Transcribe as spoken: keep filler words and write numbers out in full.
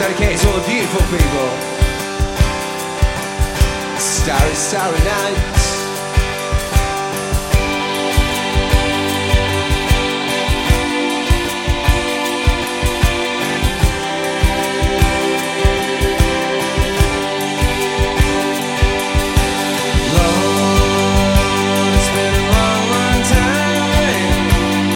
dedicated to all the beautiful people. Starry, starry night.